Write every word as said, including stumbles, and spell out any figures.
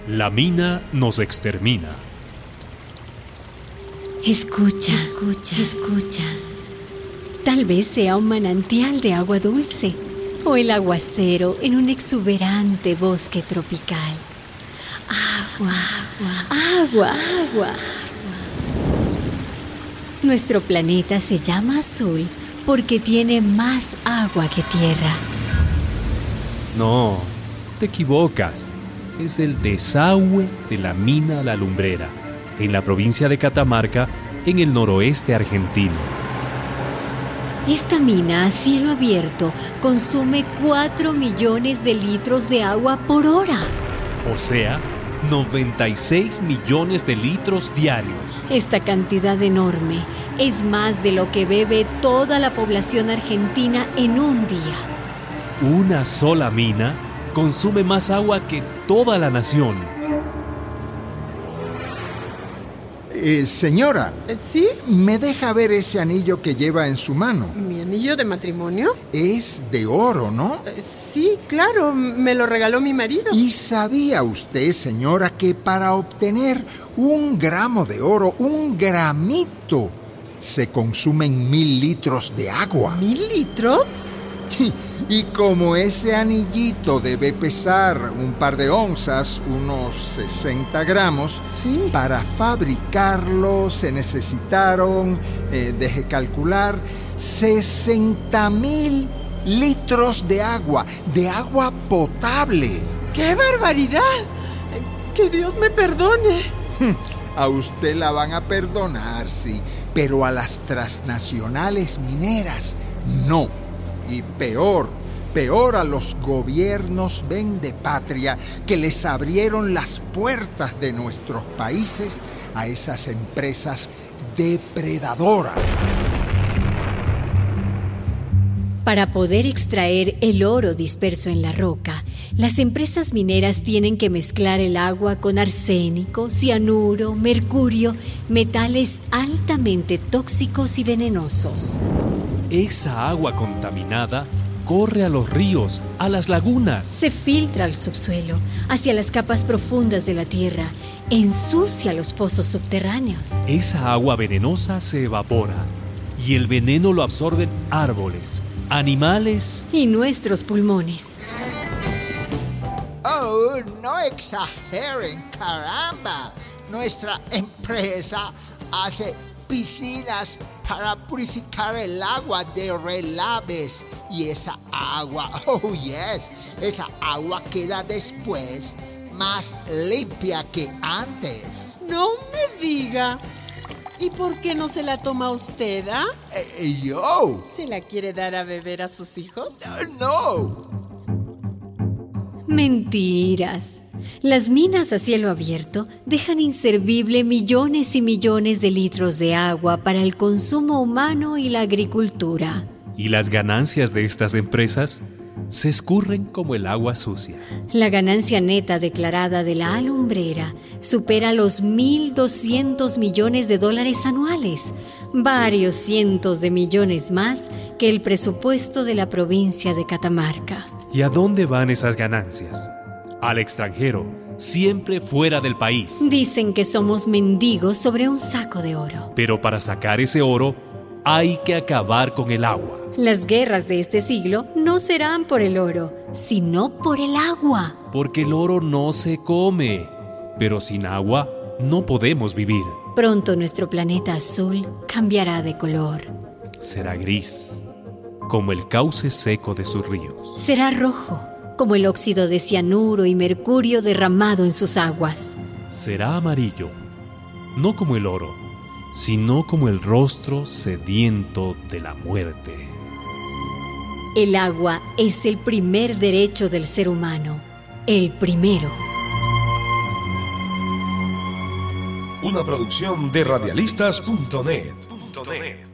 La mina nos extermina. Escucha, escucha, escucha. Tal vez sea un manantial de agua dulce o el aguacero en un exuberante bosque tropical. Agua, agua, agua, agua. Nuestro planeta se llama azul porque tiene más agua que tierra. No, te equivocas. Es el desagüe de la mina La Lumbrera, en la provincia de Catamarca, en el noroeste argentino. Esta mina a cielo abierto consume cuatro millones de litros de agua por hora. O sea, noventa y seis millones de litros diarios. Esta cantidad enorme es más de lo que bebe toda la población argentina en un día. Una sola mina consume más agua que toda la nación. Eh, señora, ¿Sí? ¿me deja ver ese anillo que lleva en su mano? ¿Mi anillo de matrimonio? Es de oro, ¿no? Eh, Sí, claro, me lo regaló mi marido. ¿Y sabía usted, señora, que para obtener un gramo de oro, un gramito, se consumen mil litros de agua? ¿Mil litros? Y, y como ese anillito debe pesar un par de onzas, unos sesenta gramos, Sí. para fabricarlo se necesitaron, eh, deje calcular, sesenta mil litros de agua, de agua potable. ¡Qué barbaridad! ¡Que Dios me perdone! A usted la van a perdonar, sí, pero a las transnacionales mineras no. Y peor, peor a los gobiernos vendepatria que les abrieron las puertas de nuestros países a esas empresas depredadoras. Para poder extraer el oro disperso en la roca, las empresas mineras tienen que mezclar el agua con arsénico, cianuro, mercurio, metales altamente tóxicos y venenosos. Esa agua contaminada corre a los ríos, a las lagunas. Se filtra al subsuelo, hacia las capas profundas de la tierra, ensucia los pozos subterráneos. Esa agua venenosa se evapora y el veneno lo absorben árboles, animales Y nuestros pulmones. Oh, no exageren, caramba. Nuestra empresa hace piscinas para purificar el agua de relaves. Y esa agua, oh yes, esa agua queda después más limpia que antes. No me diga. ¿Y por qué no se la toma usted, ah? Eh, ¿Yo? ¿Se la quiere dar a beber a sus hijos? No. Mentiras. Las minas a cielo abierto dejan inservible millones y millones de litros de agua para el consumo humano y la agricultura. y las ganancias de estas empresas se escurren como el agua sucia. La ganancia neta declarada de la alumbrera supera los mil doscientos millones de dólares anuales, varios cientos de millones más que el presupuesto de la provincia de Catamarca. ¿Y a dónde van esas ganancias? Al extranjero, siempre fuera del país. Dicen que somos mendigos sobre un saco de oro. Pero para sacar ese oro, hay que acabar con el agua. Las guerras de este siglo no serán por el oro, sino por el agua. Porque el oro no se come, pero sin agua no podemos vivir. Pronto nuestro planeta azul cambiará de color. Será gris, como el cauce seco de sus ríos. Será rojo, como el óxido de cianuro y mercurio derramado en sus aguas. Será amarillo, no como el oro, sino como el rostro sediento de la muerte. El agua es el primer derecho del ser humano, el primero. Una producción de radialistas punto net.